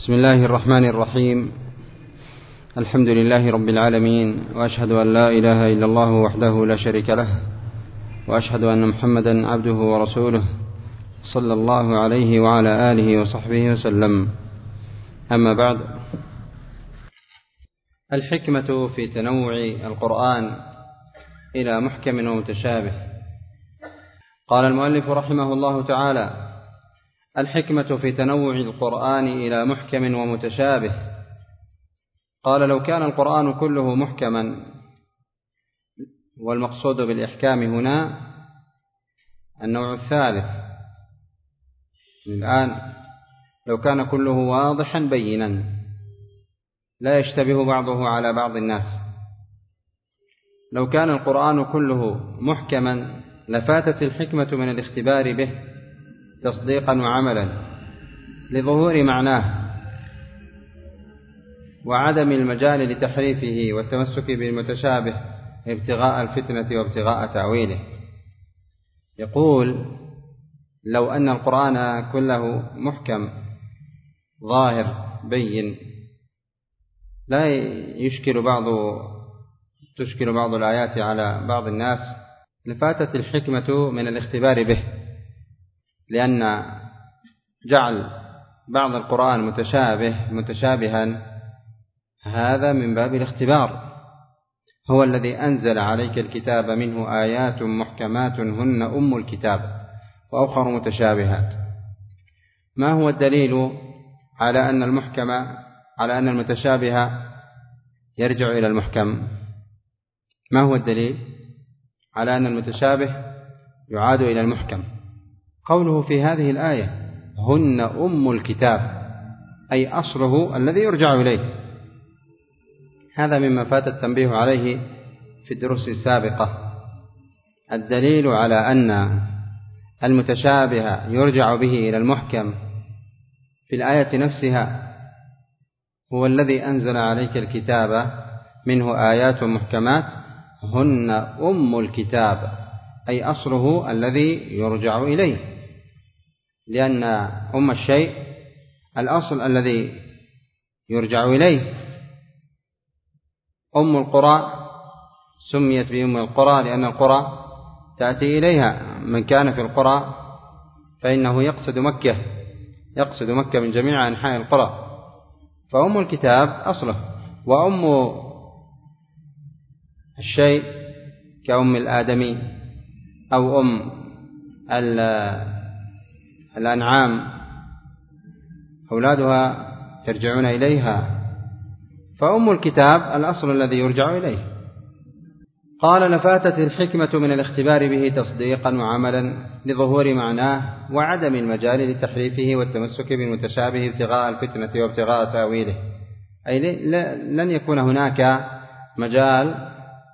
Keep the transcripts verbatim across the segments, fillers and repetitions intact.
بسم الله الرحمن الرحيم. الحمد لله رب العالمين، وأشهد أن لا إله إلا الله وحده لا شريك له، وأشهد أن محمدا عبده ورسوله صلى الله عليه وعلى آله وصحبه وسلم. أما بعد، الحكمة في تنوع القرآن إلى محكم ومتشابه. قال المؤلف رحمه الله تعالى: الحكمة في تنوع القرآن إلى محكم ومتشابه. قال: لو كان القرآن كله محكما، والمقصود بالإحكام هنا النوع الثالث. الآن لو كان كله واضحا بينا لا يشتبه بعضه على بعض الناس، لو كان القرآن كله محكما لفاتت الحكمة من الاختبار به تصديقا وعملا لظهور معناه وعدم المجال لتحريفه والتمسك بالمتشابه ابتغاء الفتنة وابتغاء تأويله. يقول: لو أن القرآن كله محكم ظاهر بين لا يشكل بعض تشكل بعض الآيات على بعض الناس لفاتت الحكمة من الاختبار به، لأن جعل بعض القرآن متشابه متشابها هذا من باب الاختبار. هو الذي أنزل عليك الكتاب منه آيات محكمات هن أم الكتاب وأخر متشابهات. ما هو الدليل على أن المحكم على أن المتشابه يرجع إلى المحكم؟ ما هو الدليل على أن المتشابه يعاد إلى المحكم؟ قوله في هذه الآية: هن أم الكتاب، أي أصله الذي يرجع إليه. هذا مما فات التنبيه عليه في الدروس السابقة. الدليل على أن المتشابه يرجع به إلى المحكم في الآية نفسها هو الذي أنزل عليك الكتاب منه آيات محكمات هن أم الكتاب، أي أصله الذي يرجع إليه، لأن أم الشيء الأصل الذي يرجع إليه. أم القرى سميت بأم القرى لأن القرى تأتي إليها. من كان في القرى فإنه يقصد مكة يقصد مكة من جميع أنحاء القرى، فأم الكتاب أصله. وأم الشيء كأم الآدمي أو أم الأنعام أولادها يرجعون إليها، فأم الكتاب الأصل الذي يرجع إليه. قال: لفاتت الحكمة من الاختبار به تصديقا وعملا لظهور معناه وعدم المجال لتحريفه والتمسك بالمتشابه ابتغاء الفتنة وابتغاء تأويله، أي لن يكون هناك مجال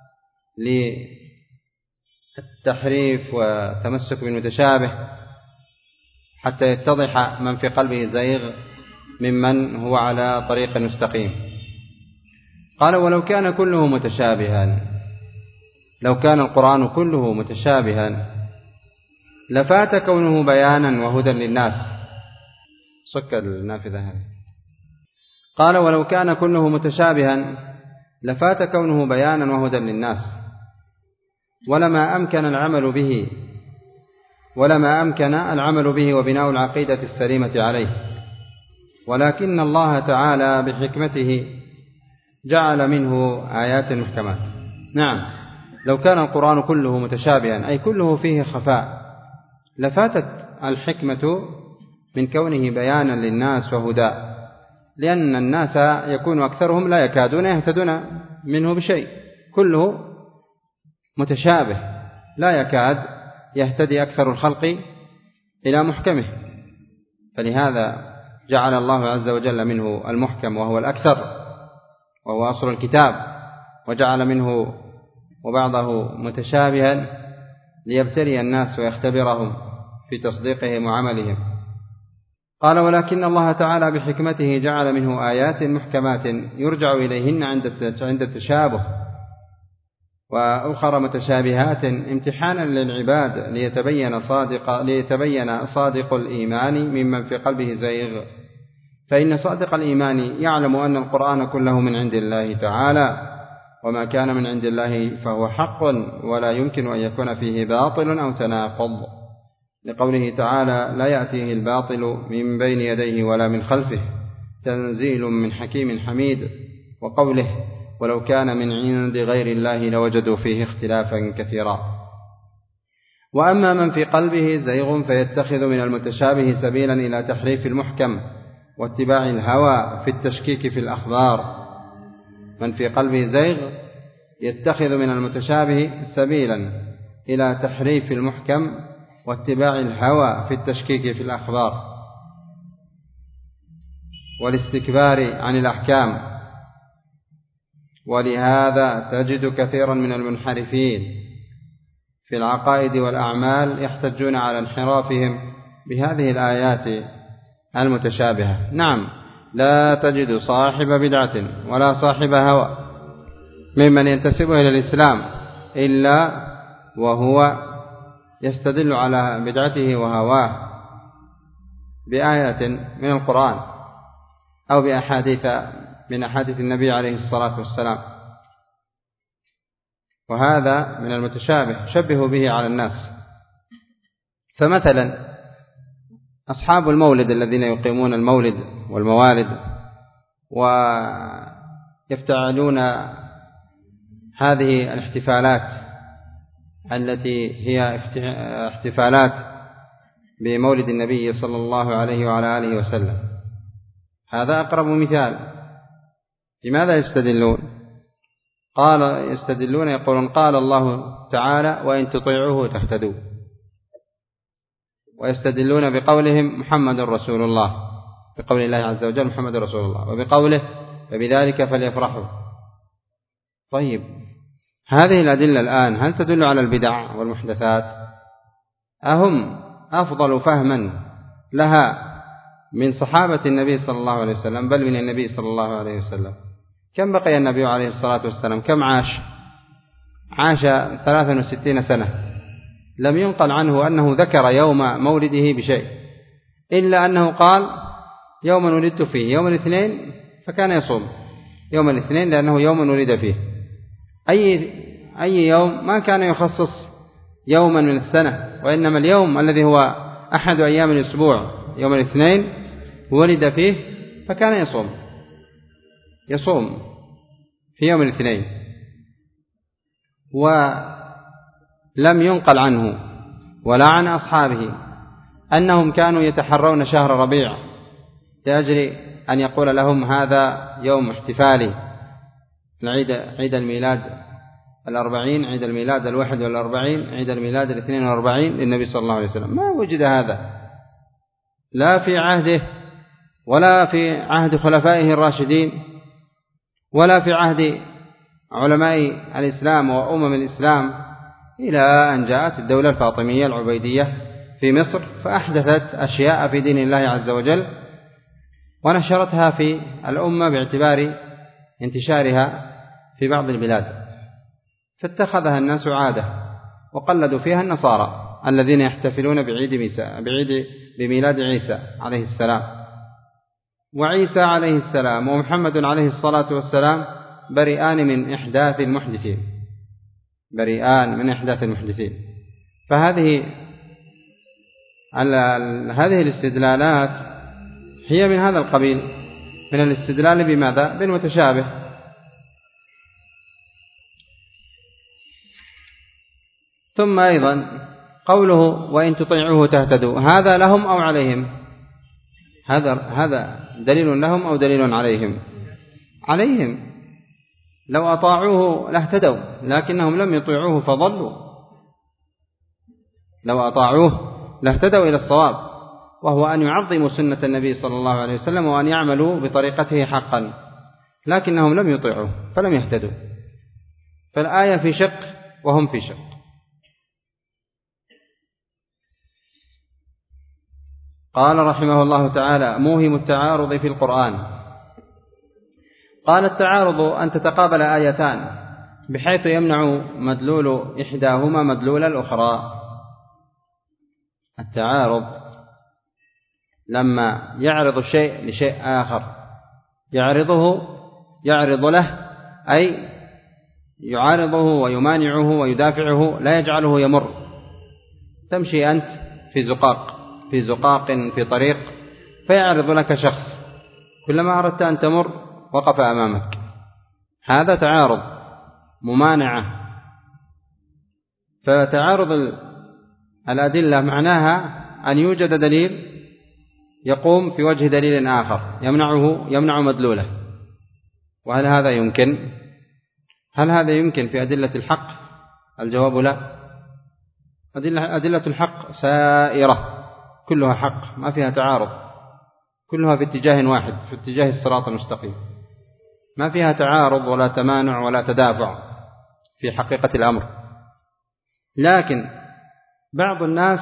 للتحريف والتمسك بالمتشابه حتى يتضح من في قلبه زيغ ممن هو على طريق مستقيم. قال: ولو كان كله متشابها، لو كان القرآن كله متشابها لفات كونه بيانا وهدى للناس. صك النافذة هذه. قال: ولو كان كله متشابها لفات كونه بيانا وهدى للناس، ولما أمكن العمل به ولما أمكن العمل به وبناء العقيدة السليمة عليه. ولكن الله تعالى بحكمته جعل منه آيات محكمات. نعم، لو كان القرآن كله متشابها أي كله فيه خفاء لفاتت الحكمة من كونه بيانا للناس وهدى، لأن الناس يكون أكثرهم لا يكادون يهتدون منه بشيء، كله متشابه لا يكاد يهتدي أكثر الخلق إلى محكمه. فلهذا جعل الله عز وجل منه المحكم وهو الأكثر وهو أصل الكتاب، وجعل منه وبعضه متشابها ليبتلي الناس ويختبرهم في تصديقهم وعملهم. قال: ولكن الله تعالى بحكمته جعل منه آيات محكمات يرجع إليهن عند التشابه، وأخر متشابهات امتحانا للعباد ليتبين صادق ليتبين صادق الإيمان ممن في قلبه زيغ، فإن صادق الإيمان يعلم أن القرآن كله من عند الله تعالى، وما كان من عند الله فهو حق ولا يمكن أن يكون فيه باطل أو تناقض، لقوله تعالى: لا يأتيه الباطل من بين يديه ولا من خلفه تنزيل من حكيم حميد، وقوله: ولو كان من عند غير الله لوجدوا فيه اختلافا كثيرا. وأما من في قلبه زيغ فيتخذ من المتشابه سبيلا إلى تحريف المحكم واتباع الهوى في التشكيك في الأخبار. من في قلبه زيغ يتخذ من المتشابه سبيلا إلى تحريف المحكم واتباع الهوى في التشكيك في الأخبار والاستكبار عن الأحكام. ولهذا تجد كثيرا من المنحرفين في العقائد والأعمال يحتجون على انحرافهم بهذه الآيات المتشابهة. نعم، لا تجد صاحب بدعة ولا صاحب هوى ممن ينتسب إلى الإسلام إلا وهو يستدل على بدعته وهواه بآية من القرآن أو بأحاديث من أحاديث النبي عليه الصلاة والسلام، وهذا من المتشابه شبهوا به على الناس. فمثلا أصحاب المولد الذين يقيمون المولد والموالد ويفتعلون هذه الاحتفالات التي هي احتفالات بمولد النبي صلى الله عليه وعلى آله وسلم، هذا أقرب مثال. لماذا يستدلون؟ قال يستدلون يقولون: قال الله تعالى: وإن تطيعوه تهتدوا. ويستدلون بقولهم: محمد رسول الله، بقول الله عز وجل: محمد رسول الله، وبقوله: فبذلك فليفرحوا. طيب، هذه الأدلة الآن هل تدل على البدع والمحدثات؟ أهم أفضل فهما لها من صحابة النبي صلى الله عليه وسلم، بل من النبي صلى الله عليه وسلم؟ كم بقي النبي عليه الصلاة والسلام؟ كم عاش؟ عاش ثلاثا وستين سنة. لم ينقل عنه أنه ذكر يوم مولده بشيء، إلا أنه قال: يوم ولدت فيه يوم الاثنين، فكان يصوم يوم الاثنين لأنه يوم ولد فيه. أي أي يوم؟ ما كان يخصص يوما من السنة، وإنما اليوم الذي هو أحد أيام الأسبوع يوم الاثنين ولد فيه، فكان يصوم يصوم في يوم الاثنين. ولم ينقل عنه ولا عن أصحابه أنهم كانوا يتحرون شهر ربيع لأجل أن يقول لهم: هذا يوم احتفالي، عيد عيد الميلاد الأربعين، عيد الميلاد الواحد والأربعين، عيد الميلاد الاثنين والأربعين للنبي صلى الله عليه وسلم. ما وجد هذا لا في عهده ولا في عهد خلفائه الراشدين ولا في عهد علماء الإسلام وأمم الإسلام، إلى أن جاءت الدولة الفاطمية العبيدية في مصر فأحدثت أشياء في دين الله عز وجل ونشرتها في الأمة باعتبار انتشارها في بعض البلاد، فاتخذها الناس عادة وقلدوا فيها النصارى الذين يحتفلون بعيد ميسا بعيد بميلاد عيسى عليه السلام. وعيسى عليه السلام ومحمد عليه الصلاة والسلام بريئان من إحداث المحدثين، بريئان من إحداث المحدثين. فهذه هذه الاستدلالات هي من هذا القبيل، من الاستدلال بماذا؟ بالمتشابه. ثم أيضا قوله: وإن تطيعوه تهتدوا، هذا لهم أو عليهم؟ هذا هذا دليل لهم أو دليل عليهم؟ عليهم. لو أطاعوه لاهتدوا، لكنهم لم يطيعوه فضلوا. لو أطاعوه لاهتدوا إلى الصواب، وهو أن يعظموا سنة النبي صلى الله عليه وسلم وأن يعملوا بطريقته حقا، لكنهم لم يطيعوه فلم يهتدوا. فالآية في شق وهم في شق. قال رحمه الله تعالى: موهم التعارض في القرآن. قال: التعارض أن تتقابل آيتان بحيث يمنع مدلول إحداهما مدلول الأخرى. التعارض لما يعرض الشيء لشيء آخر يعرضه يعرض له أي يعارضه ويمانعه ويدافعه، لا يجعله يمر. تمشي أنت في زقاق في زقاق في طريق فيعرض لك شخص، كلما أردت أن تمر وقف أمامك، هذا تعارض ممانعة. فتعارض الأدلة معناها أن يوجد دليل يقوم في وجه دليل آخر يمنعه يمنع مدلوله. وهل هذا يمكن؟ هل هذا يمكن في أدلة الحق؟ الجواب لا. أدلة الحق سائرة كلها حق، ما فيها تعارض، كلها في اتجاه واحد، في اتجاه الصراط المستقيم، ما فيها تعارض ولا تمانع ولا تدافع في حقيقة الأمر. لكن بعض الناس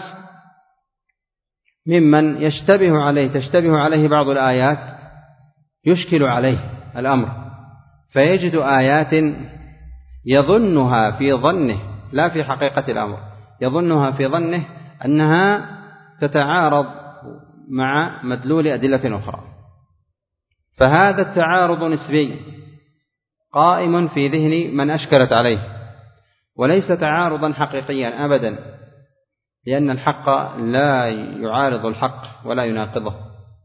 ممن يشتبه عليه تشتبه عليه بعض الآيات يشكل عليه الأمر، فيجد آيات يظنها في ظنه لا في حقيقة الأمر، يظنها في ظنه أنها تتعارض مع مدلول أدلة أخرى، فهذا التعارض نسبي قائم في ذهن من أشكلت عليه، وليس تعارضا حقيقيا أبدا، لأن الحق لا يعارض الحق ولا يناقضه.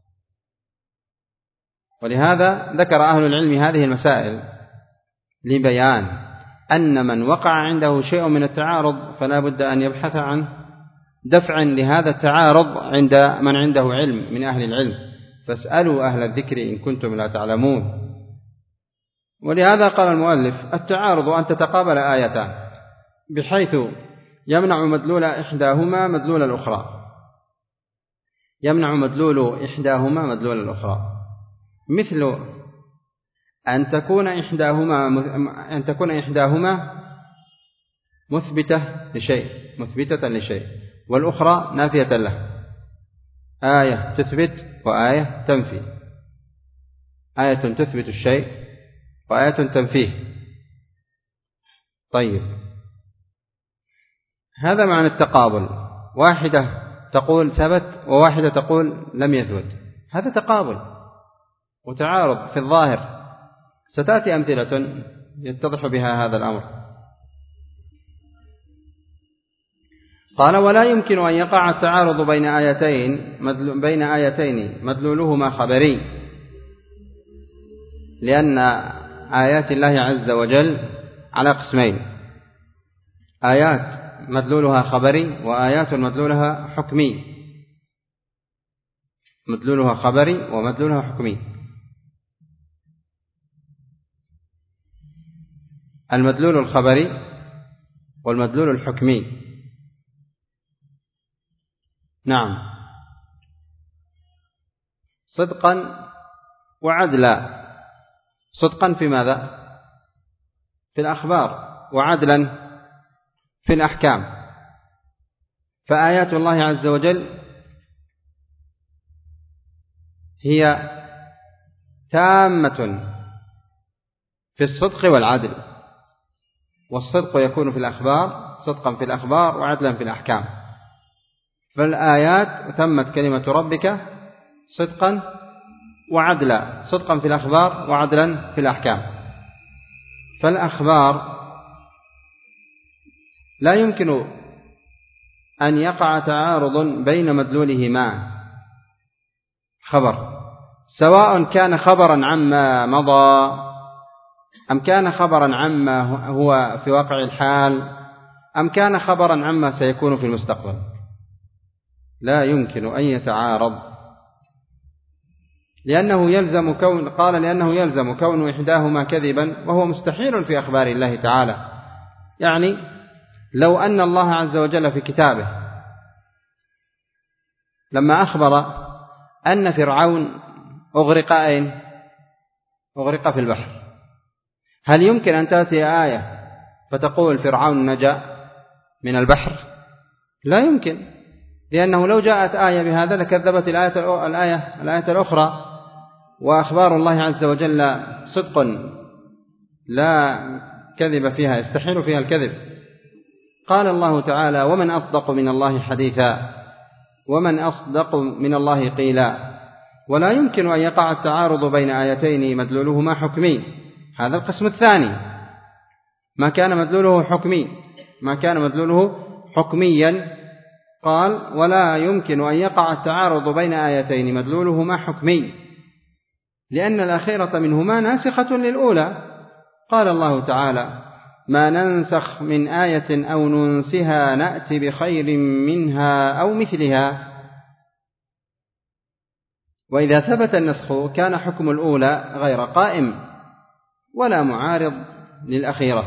ولهذا ذكر أهل العلم هذه المسائل لبيان أن من وقع عنده شيء من التعارض فلا بد أن يبحث عن دفع لهذا التعارض عند من عنده علم من أهل العلم، فاسألوا أهل الذكر إن كنتم لا تعلمون. ولهذا قال المؤلف: التعارض أن تتقابل آيتان بحيث يمنع مدلول إحداهما مدلول الأخرى، يمنع مدلول إحداهما مدلول الأخرى، مثل أن تكون إحداهما أن تكون إحداهما مثبتة لشيء مثبتة لشيء والأخرى نافية له، آية تثبت وآية تنفي، آية تثبت الشيء وآية تنفيه. طيب، هذا معنى التقابل، واحدة تقول ثبت وواحدة تقول لم يثبت، هذا تقابل وتعارض في الظاهر، ستأتي أمثلة يتضح بها هذا الأمر. قال: ولا يمكن أن يقع التعارض بين آيتين بين آيتين مدلولهما خبري، لأن آيات الله عز وجل على قسمين: آيات مدلولها خبري وآيات مدلولها حكمي، مدلولها خبري ومدلولها حكمي. المدلول الخبري والمدلول الحكمي، نعم، صدقا وعدلا. صدقا في ماذا؟ في الأخبار، وعدلا في الأحكام. فآيات الله عز وجل هي تامة في الصدق والعدل، والصدق يكون في الأخبار، صدقا في الأخبار وعدلا في الأحكام. فالآيات تمت كلمة ربك صدقا وعدلا، صدقا في الأخبار وعدلا في الأحكام. فالأخبار لا يمكن أن يقع تعارض بين مدلولهما، خبر سواء كان خبرا عما مضى أم كان خبرا عما هو في واقع الحال أم كان خبرا عما سيكون في المستقبل، لا يمكن أن يتعارض، لأنه يلزم كون قال لأنه يلزم كون إحداهما كذبا، وهو مستحيل في أخبار الله تعالى. يعني لو أن الله عز وجل في كتابه لما أخبر أن فرعون أغرق أين؟ أغرق في البحر، هل يمكن أن تأتي آية فتقول فرعون نجا من البحر؟ لا يمكن، لأنه لو جاءت آية بهذا لكذبت الآية الآية الآية الأخرى. وأخبار الله عز وجل صدق لا كذب فيها، يستحيل فيها الكذب. قال الله تعالى: ومن أصدق من الله حديثا ومن أصدق من الله قيلا. ولا يمكن أن يقع التعارض بين آيتين مدلولهما حكمي. هذا القسم الثاني، ما كان مدلوله حكمي ما كان مدلوله حكميا. قال ولا يمكن أن يقع التعارض بين آيتين مدلولهما حكمي، لأن الأخيرة منهما ناسخة للأولى. قال الله تعالى ما ننسخ من آية أو ننسها نأتي بخير منها أو مثلها. وإذا ثبت النسخ كان حكم الأولى غير قائم ولا معارض للأخيرة.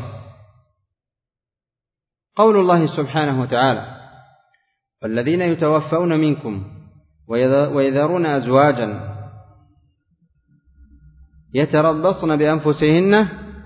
قول الله سبحانه وتعالى والذين يتوفون منكم ويذرون أزواجا يتربصن بأنفسهن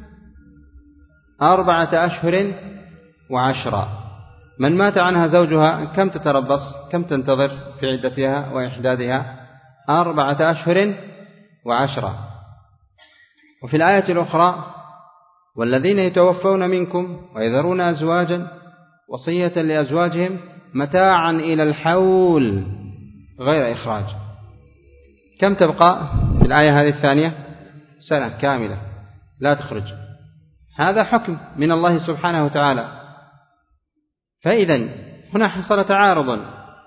أربعة أشهر وعشرة. من مات عنها زوجها كم تتربص، كم تنتظر في عدتها وإحدادها؟ أربعة أشهر وعشرة. وفي الآية الأخرى والذين يتوفون منكم ويذرون أزواجا وصية لأزواجهم متاعا إلى الحول غير إخراج. كم تبقى في الآية هذه الثانية؟ سنة كاملة لا تخرج. هذا حكم من الله سبحانه وتعالى. فإذا هنا حصل تعارض،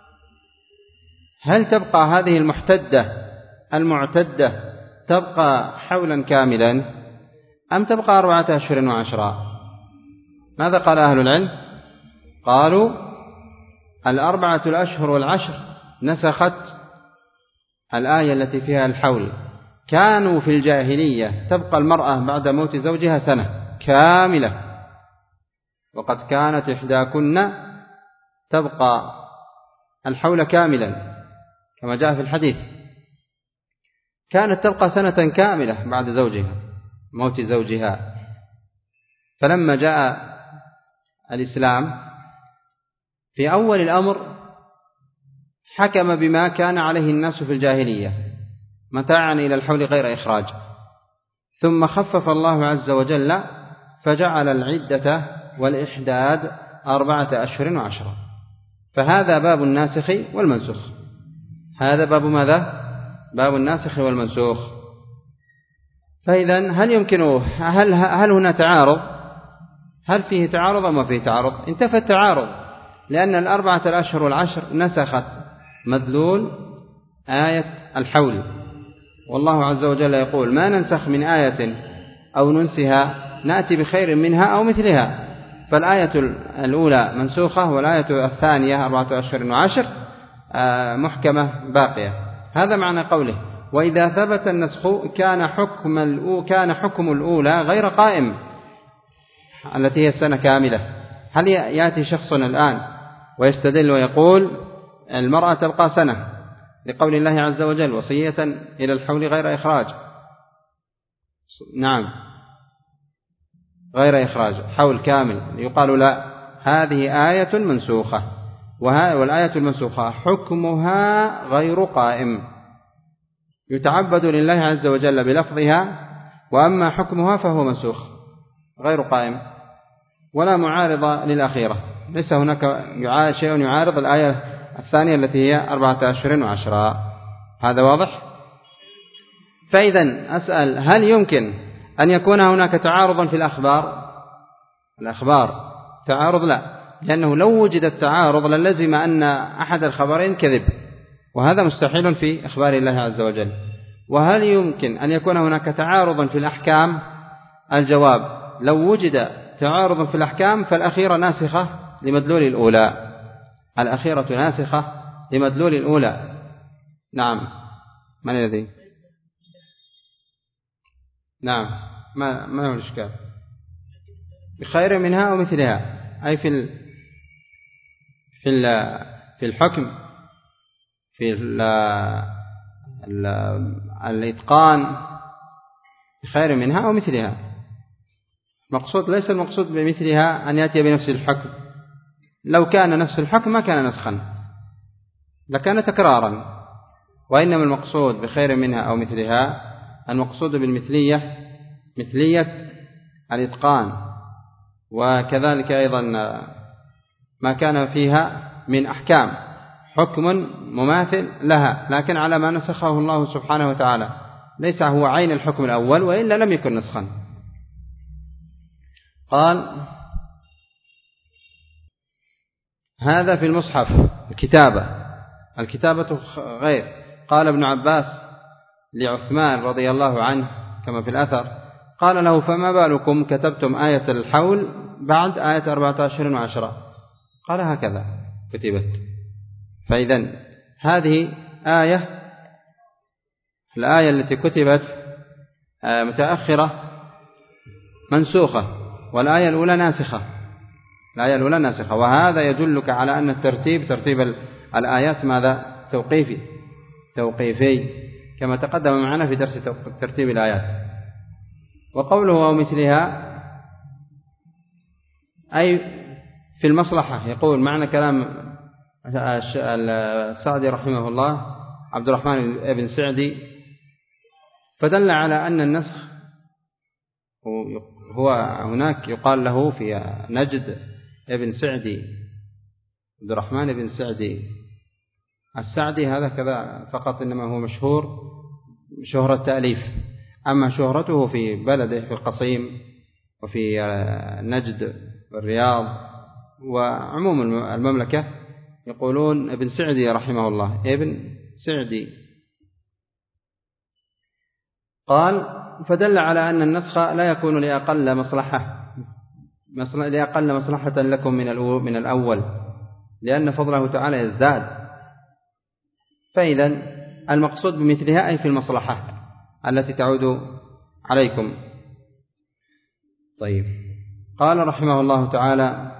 هل تبقى هذه المحتدة المعتدة تبقى حولا كاملا أم تبقى أربعة أشهر وعشرة؟ ماذا قال أهل العلم؟ قالوا الأربعة الأشهر والعشر نسخت الآية التي فيها الحول. كانوا في الجاهلية تبقى المرأة بعد موت زوجها سنة كاملة، وقد كانت إحداكن تبقى الحول كاملا كما جاء في الحديث، كانت تبقى سنة كاملة بعد زوجها موت زوجها. فلما جاء الإسلام في أول الأمر حكم بما كان عليه الناس في الجاهلية متاعا إلى الحول غير إخراج، ثم خفف الله عز وجل فجعل العدة والإحداد أربعة أشهر وعشرة. فهذا باب الناسخ والمنسوخ. هذا باب ماذا؟ باب الناسخ والمنسوخ. فإذا هل يمكن هل, هل هنا تعارض؟ هل فيه تعارض أم ما فيه تعارض؟ انتفى التعارض، لأن الأربعة الأشهر والعشر نسخت مدلول آية الحول. والله عز وجل يقول ما ننسخ من آية أو ننسها نأتي بخير منها أو مثلها. فالآية الأولى منسوخة والآية الثانية أربعة أشهر وعشر محكمة باقية. هذا معنى قوله وإذا ثبت النسخ كان حكم الأولى كان حكم الأولى غير قائم التي هي السنة كاملة. هل يأتي شخص الآن ويستدل ويقول المرأة تبقى سنة لقول الله عز وجل وصية إلى الحول غير إخراج؟ نعم غير إخراج حول كامل. يقال لا، هذه آية منسوخة، والآية المنسوخة حكمها غير قائم، يتعبد لله عز وجل بلفظها، وأما حكمها فهو منسوخ غير قائم ولا معارض للأخيرة. ليس هناك شيء يعارض الآية الثانية التي هي أربعة أشهر وعشرة. هذا واضح؟ فإذا أسأل هل يمكن أن يكون هناك تعارضا في الأخبار؟ الأخبار تعارض لا، لأنه لو وجد التعارض للزم أن أحد الخبرين كذب، وهذا مستحيل في أخبار الله عز وجل. وهل يمكن أن يكون هناك تعارض في الأحكام؟ الجواب لو وجد تعارض في الأحكام فالأخيرة ناسخة لمدلول الأولى، الأخيرة ناسخة لمدلول الأولى. نعم من الذي؟ نعم ما ما هو الإشكال؟ بخير منها ومثلها، أي في ال في ال في الحكم في ال ال الإتقان بخير منها ومثلها. مقصود ليس المقصود بمثلها أن يأتي بنفس الحكم، لو كان نفس الحكم ما كان نسخا لكان تكرارا، وإنما المقصود بخير منها أو مثلها المقصود بالمثلية مثلية الإتقان، وكذلك أيضا ما كان فيها من أحكام، حكم مماثل لها لكن على ما نسخه الله سبحانه وتعالى، ليس هو عين الحكم الأول وإلا لم يكن نسخا. قال هذا في المصحف الكتابة، الكتابة غير. قال ابن عباس لعثمان رضي الله عنه كما في الأثر، قال له فما بالكم كتبتم آية الحول بعد آية أربعة عشر وعشرة؟ قال هكذا كتبت. فإذن هذه آية، الآية التي كتبت متأخرة منسوخة، والآية الأولى ناسخة، الآية الأولى ناسخة. وهذا يدلك على أن الترتيب ترتيب الآيات ماذا؟ توقيفي توقيفي كما تقدم معنا في درس ترتيب الآيات. وقوله أو مثلها أي في المصلحة، يقول معنى كلام السعدي رحمه الله عبد الرحمن بن سعدي، فدل على أن النسخ هو هناك يقال له في نجد ابن سعدي عبد الرحمن بن سعدي السعدي، هذا كذا فقط، إنما هو مشهور شهرة تأليف. أما شهرته في بلده في القصيم وفي نجد والرياض وعموم المملكة يقولون ابن سعدي رحمه الله، ابن سعدي. قال فدل على أن النسخ لا يكون لأقل مصلحة لأقل مصلحة لكم من الأول، لأن فضله تعالى يزداد. فإذا المقصود بمثلها أي في المصلحة التي تعود عليكم. طيب، قال رحمه الله تعالى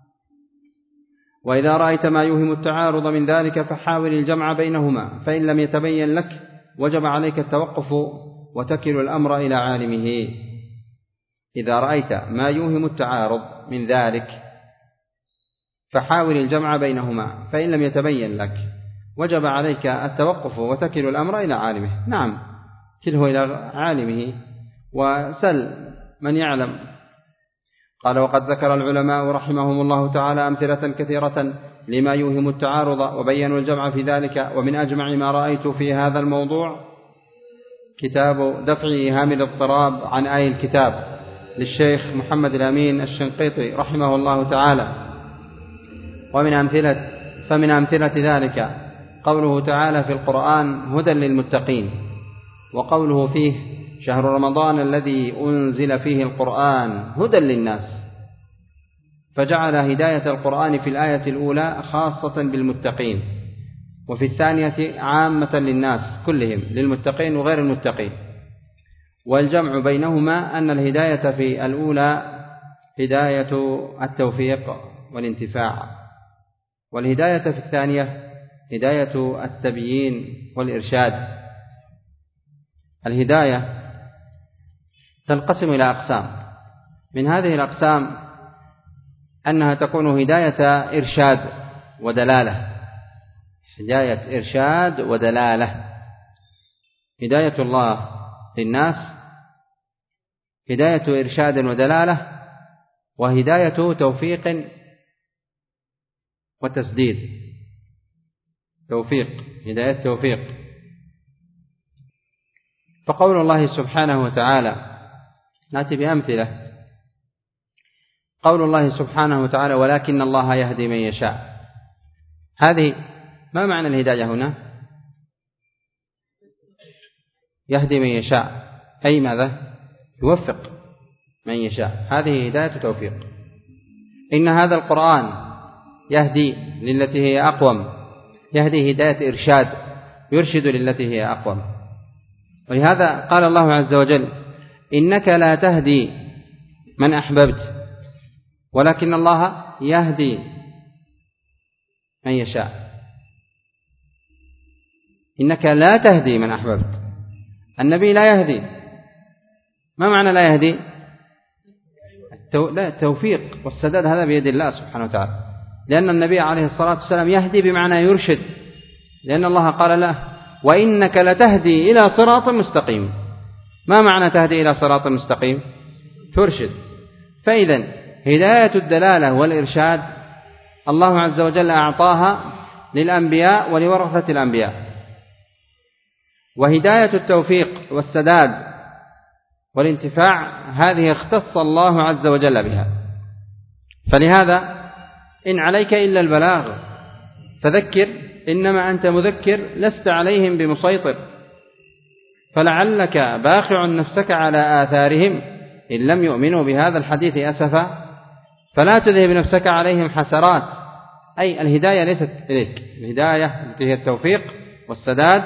وإذا رأيت ما يوهم التعارض من ذلك فحاول الجمع بينهما، فإن لم يتبين لك وجب عليك التوقف وتكل الأمر إلى عالمه. إذا رأيت ما يوهم التعارض من ذلك فحاول الجمع بينهما، فإن لم يتبين لك وجب عليك التوقف وتكل الأمر إلى عالمه. نعم، كله إلى عالمه وسل من يعلم. قال وقد ذكر العلماء رحمهم الله تعالى أمثلة كثيرة لما يوهم التعارض وبينوا الجمع في ذلك، ومن أجمع ما رأيت في هذا الموضوع كتاب دفع إيهام الاضطراب عن آي الكتاب للشيخ محمد الأمين الشنقيطي رحمه الله تعالى. ومن أمثلة فمن أمثلة ذلك قوله تعالى في القرآن هدى للمتقين، وقوله فيه شهر رمضان الذي أنزل فيه القرآن هدى للناس، فجعل هداية القرآن في الآية الأولى خاصة بالمتقين، وفي الثانية عامة للناس كلهم، للمتقين وغير المتقين. والجمع بينهما أن الهداية في الأولى هداية التوفيق والانتفاع، والهداية في الثانية هداية التبيين والإرشاد. الهداية تنقسم إلى أقسام، من هذه الأقسام أنها تكون هداية إرشاد ودلالة، هداية إرشاد ودلالة. هداية الله للناس هداية إرشاد ودلالة، وهداية توفيق وتسديد. توفيق، هداية توفيق. فقول الله سبحانه وتعالى، نأتي بأمثلة. قول الله سبحانه وتعالى ولكن الله يهدي من يشاء، هذه ما معنى الهداية هنا؟ يهدي من يشاء أي ماذا؟ يوفق من يشاء، هذه هداية توفيق. إن هذا القرآن يهدي للتي هي أقوم، يهدي هداية إرشاد، يرشد للتي هي أقوم. ولهذا قال الله عز وجل إنك لا تهدي من أحببت ولكن الله يهدي من يشاء. إنك لا تهدي من أحببت، النبي لا يهدي. ما معنى لا يهدي؟ التوفيق والسداد هذا بيد الله سبحانه وتعالى، لأن النبي عليه الصلاة والسلام يهدي بمعنى يرشد، لأن الله قال له وإنك لتهدي إلى صراط مستقيم. ما معنى تهدي إلى صراط مستقيم؟ ترشد. فإذا هداية الدلالة والإرشاد الله عز وجل أعطاها للأنبياء ولورثة الأنبياء. وهداية التوفيق والسداد والانتفاع هذه اختص الله عز وجل بها، فلهذا إن عليك إلا البلاغ فذكر، إنما أنت مذكر لست عليهم بمسيطر، فلعلك باخع نفسك على آثارهم إن لم يؤمنوا بهذا الحديث أسفا، فلا تذهب نفسك عليهم حسرات. أي الهداية ليست إليك، الهداية التي هي التوفيق والسداد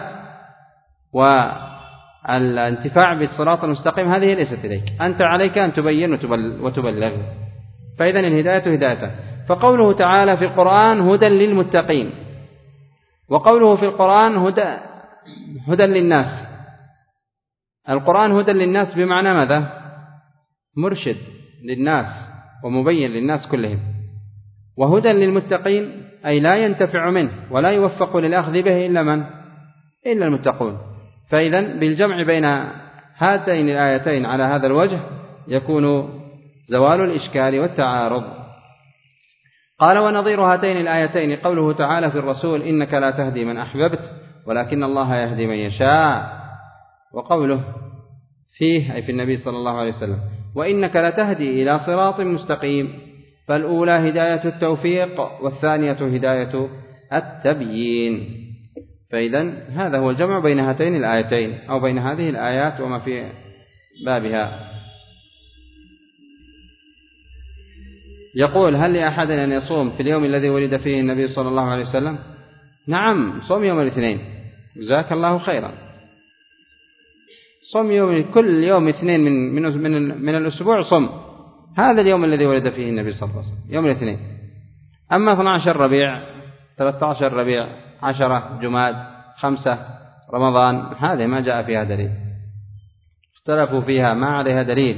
والانتفاع بالصراط المستقيم هذه ليست إليك، أنت عليك أن تبين وتبلغ. فإذا الهداية هداية. فقوله تعالى في القرآن هدى للمتقين، وقوله في القرآن هدى هدى للناس. القرآن هدى للناس بمعنى ماذا؟ مرشد للناس ومبين للناس كلهم. وهدى للمتقين أي لا ينتفع منه ولا يوفق للأخذ به إلا من؟ إلا المتقون. فإذا بالجمع بين هاتين الآيتين على هذا الوجه يكون زوال الإشكال والتعارض. قال ونظير هاتين الآيتين قوله تعالى في الرسول إنك لا تهدي من أحببت ولكن الله يهدي من يشاء، وقوله فيه أي في النبي صلى الله عليه وسلم وإنك لتهدي إلى صراط مستقيم، فالأولى هداية التوفيق والثانية هداية التبيين. فإذا هذا هو الجمع بين هاتين الآيتين أو بين هذه الآيات وما في بابها. يقول هل لأحد أن يصوم في اليوم الذي ولد فيه النبي صلى الله عليه وسلم؟ نعم، صوم يوم الاثنين، جزاك الله خيرا. صوم يوم كل يوم اثنين من من من, من الأسبوع صوم هذا اليوم الذي ولد فيه النبي صلى الله عليه وسلم يوم الاثنين. أما اثنا عشر ربيع، ثلاثة عشر ربيع، عشرة جماد، خمسة رمضان، هذه ما جاء فيها دليل، اختلفوا فيها ما عليها دليل،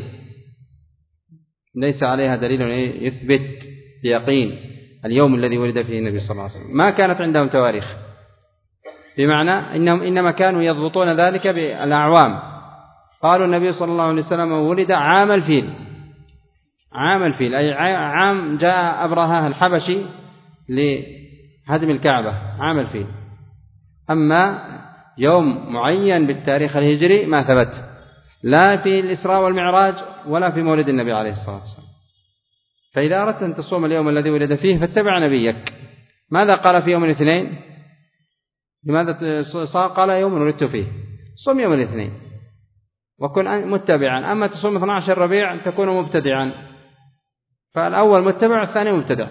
ليس عليها دليل يثبت بيقين اليوم الذي ولد فيه النبي صلى الله عليه وسلم. ما كانت عندهم تواريخ، بمعنى إنهم إنما كانوا يضبطون ذلك بالأعوام. قالوا النبي صلى الله عليه وسلم ولد عام الفيل، عام الفيل أي عام جاء أبرهة الحبشي لهدم الكعبة، عام الفيل. أما يوم معين بالتاريخ الهجري ما ثبت لا في الإسراء والمعراج ولا في مولد النبي عليه الصلاة والسلام. فإذا أردت أن تصوم اليوم الذي ولد فيه فاتبع نبيك. ماذا قال في يوم الاثنين؟ لماذا قال يوم ولدت فيه؟ صوم يوم الاثنين وكن متبعا. أما تصوم اثنا عشر ربيع تكون مبتدعا، فالأول متبع والثاني مبتدع.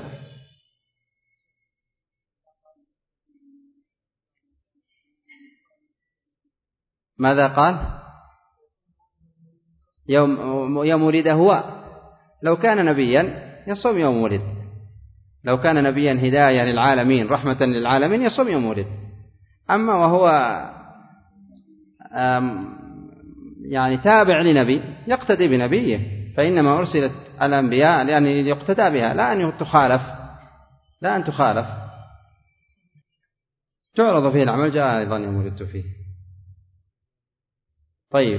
ماذا قال؟ يوم يوم ولد هو، لو كان نبيا يصوم يوم ولد، لو كان نبيا هداية للعالمين رحمة للعالمين يصوم يوم ولد. أما وهو يعني تابع لنبي يقتدي بنبيه، فإنما أرسلت الأنبياء لأن يقتدى بها، لا أن تخالف، لا أن تخالف. تعرض فيه العمل، جاء أيضا يوم ولدت فيه. طيب،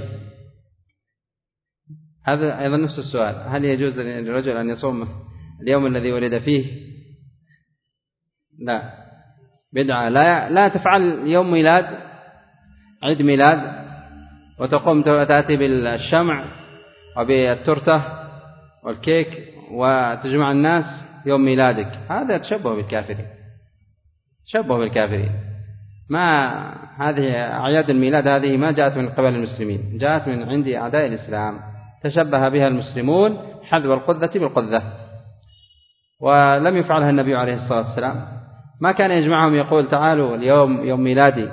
هذا أيضا نفس السؤال، هل يجوز للرجل أن يصوم اليوم الذي ولد فيه؟ لا، بدعة. لا, لا تفعل يوم ميلاد، عيد ميلاد، وتقوم تأتي بالشمع وبالتورتة والكيك وتجمع الناس يوم ميلادك، هذا تشبه بالكافرين، تشبه بالكافرين. ما هذه أعياد الميلاد هذه ما جاءت من قبل المسلمين، جاءت من عند أعداء الإسلام، تشبه بها المسلمون حذو القذة بالقذة، ولم يفعلها النبي عليه الصلاة والسلام. ما كان يجمعهم يقول تعالوا اليوم يوم ميلادي،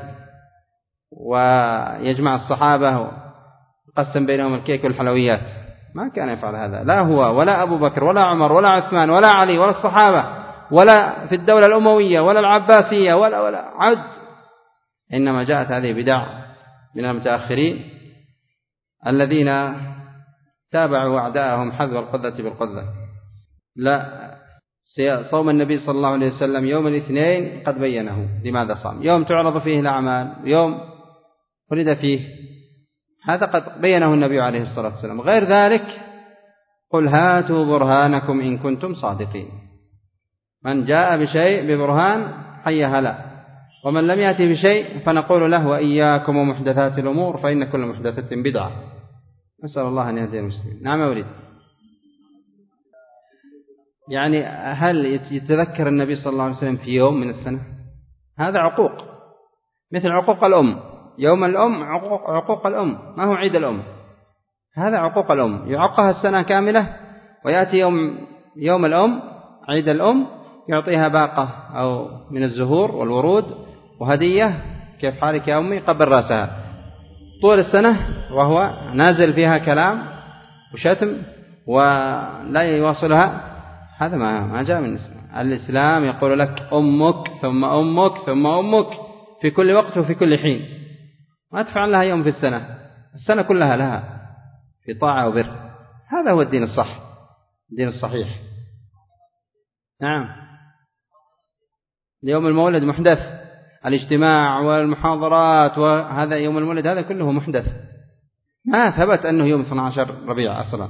ويجمع الصحابة وقسم بينهم الكيك والحلويات، ما كان يفعل هذا، لا هو ولا أبو بكر ولا عمر ولا عثمان ولا علي ولا الصحابة ولا في الدولة الأموية ولا العباسية ولا ولا عد. إنما جاءت هذه بدع من المتأخرين الذين تابعوا أعداءهم حذو القذة بالقذة. لا، صوم النبي صلى الله عليه وسلم يوم الاثنين قد بينه لماذا صام، يوم تعرض فيه الأعمال، يوم ولد فيه، هذا قد بينه النبي عليه الصلاة والسلام. غير ذلك قل هاتوا برهانكم إن كنتم صادقين. من جاء بشيء ببرهان حي هلا، ومن لم يأتي بشيء فنقول له وإياكم ومحدثات الأمور فإن كل محدثة بدعة. نسأل الله أن يهدي المسلمين. نعم أوليد. يعني هل يتذكر النبي صلى الله عليه وسلم في يوم من السنة؟ هذا عقوق، مثل عقوق الأم، يوم الأم عقوق, عقوق الأم، ما هو عيد الأم، هذا عقوق الأم يعقها السنة كاملة، ويأتي يوم يوم الأم عيد الأم يعطيها باقة أو من الزهور والورود وهدية، كيف حالك يا أمي، قبل رأسها طول السنة، وهو نازل فيها كلام وشتم ولا يواصلها. هذا ما ما جاء من الإسلام. الإسلام يقول لك أمك ثم أمك ثم أمك في كل وقت وفي كل حين، ما تفعل لها يوم في السنة، السنة كلها لها في طاعة وبر. هذا هو الدين الصح، الدين الصحيح. نعم. يوم المولد محدث، الاجتماع والمحاضرات وهذا يوم المولد هذا كله محدث، ما ثبت أنه يوم اثني عشر ربيع أصلا.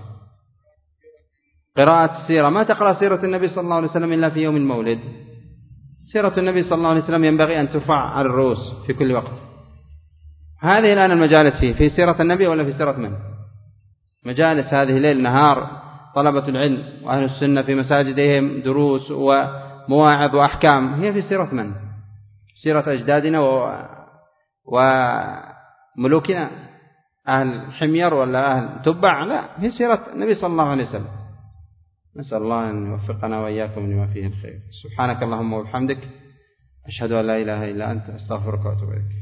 قراءة السيرة، ما تقرأ سيرة النبي صلى الله عليه وسلم إلا في يوم المولد. سيرة النبي صلى الله عليه وسلم ينبغي أن ترفع على الرؤوس في كل وقت. هذه الآن المجالس فيه في سيرة النبي ولا في سيرة من؟ مجالس هذه ليل نهار، طلبة العلم وأهل السنة في مساجدهم دروس ومواعظ وأحكام، هي في سيرة من؟ سيرة أجدادنا و... وملوكنا أهل حمير ولا أهل تبع؟ لا، هي سيرة النبي صلى الله عليه وسلم. نسأل الله أن يوفقنا وإياكم لما فيه الخير. سبحانك اللهم وبحمدك، أشهد أن لا إله إلا أنت، أستغفرك وأتوب إليك.